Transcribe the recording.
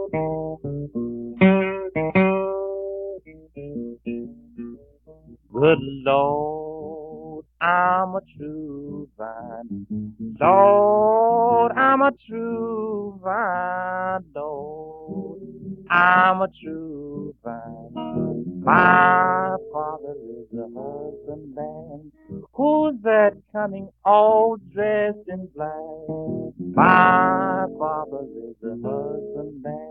Good Lord, I'm a true vine. Lord, I'm a true vine. Lord, I'm a true vine. My father is a husbandman. Who's that coming all dressed in black? My father is a husbandman.